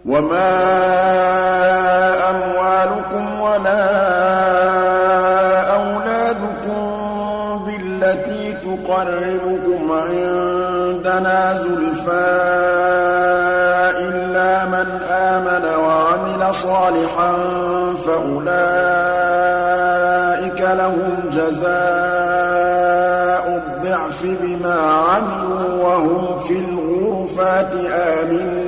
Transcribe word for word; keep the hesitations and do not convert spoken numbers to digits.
وَمَا أَمْوَالُكُمْ وَلَا أَوْلَادُكُم بِالَّتِي تُقَرِّبُكُمْ عِندَنَا زُلْفَىٰ إِلَّا مَنْ آمَنَ وَعَمِلَ صَالِحًا فَأُولَٰئِكَ لَهُمْ جَزَاءُ الضِّعْفِ بِمَا عَمِلُوا وَهُمْ فِي الْغُرُفَاتِ آمِنُونَ